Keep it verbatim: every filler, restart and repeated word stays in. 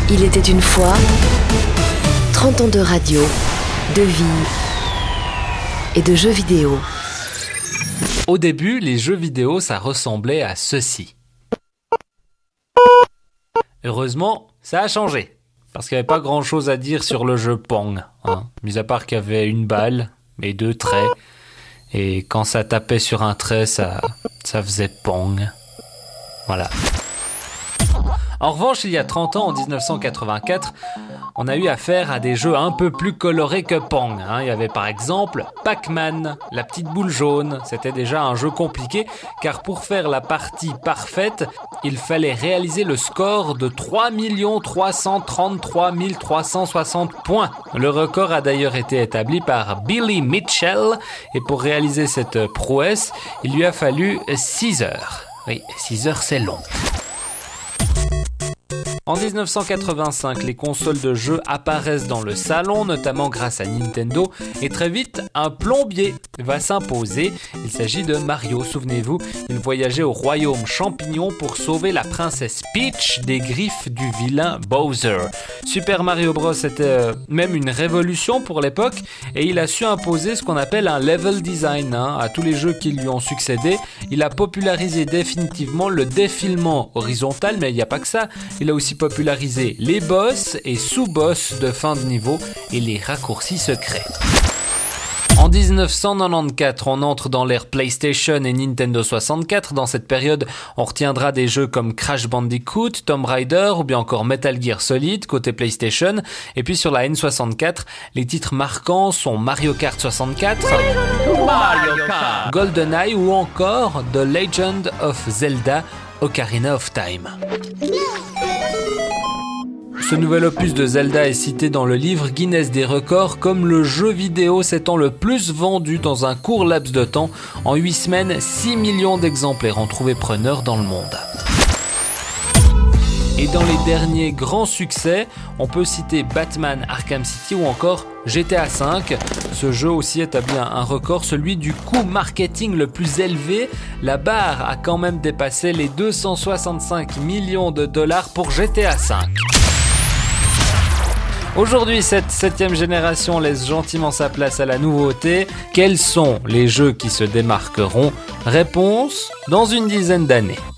Il était une fois trente ans de radio, de vie et de jeux vidéo. Au début, les jeux vidéo, ça ressemblait à ceci. Heureusement, ça a changé. Parce qu'il n'y avait pas grand chose à dire sur le jeu Pong. Hein. Mis à part qu'il y avait une balle et deux traits. Et quand ça tapait sur un trait, ça, ça faisait Pong. Voilà. En revanche, il y a trente ans, en dix-neuf cent quatre-vingt-quatre, on a eu affaire à des jeux un peu plus colorés que Pong. Hein. Il y avait par exemple Pac-Man, la petite boule jaune. C'était déjà un jeu compliqué, car pour faire la partie parfaite, il fallait réaliser le score de trois millions trois cent trente-trois mille trois cent soixante points. Le record a d'ailleurs été établi par Billy Mitchell, et pour réaliser cette prouesse, il lui a fallu six heures. Oui, six heures c'est long. En dix-neuf cent quatre-vingt-cinq, les consoles de jeux apparaissent dans le salon, notamment grâce à Nintendo, et très vite, un plombier va s'imposer. Il s'agit de Mario, souvenez-vous, il voyageait au royaume champignon pour sauver la princesse Peach des griffes du vilain Bowser. Super Mario Bros était euh, même une révolution pour l'époque, et il a su imposer ce qu'on appelle un level design hein, à tous les jeux qui lui ont succédé. Il a popularisé définitivement le défilement horizontal, mais il n'y a pas que ça, il a aussi popularisé les boss et sous-boss de fin de niveau et les raccourcis secrets. En dix-neuf cent quatre-vingt-quatorze, on entre dans l'ère PlayStation et Nintendo soixante-quatre. Dans cette période, on retiendra des jeux comme Crash Bandicoot, Tomb Raider ou bien encore Metal Gear Solid côté PlayStation. Et puis sur la N soixante-quatre, les titres marquants sont Mario Kart soixante-quatre, Mario Kart, GoldenEye ou encore The Legend of Zelda Ocarina of Time. Ce nouvel opus de Zelda est cité dans le livre Guinness des records comme le jeu vidéo s'étant le plus vendu dans un court laps de temps. En huit semaines, six millions d'exemplaires ont trouvé preneur dans le monde. Et dans les derniers grands succès, on peut citer Batman Arkham City ou encore G T A cinq. Ce jeu aussi établit un record, celui du coût marketing le plus élevé. La barre a quand même dépassé les deux cent soixante-cinq millions de dollars pour G T A cinq. Aujourd'hui, cette septième génération laisse gentiment sa place à la nouveauté. Quels sont les jeux qui se démarqueront ? Réponse dans une dizaine d'années.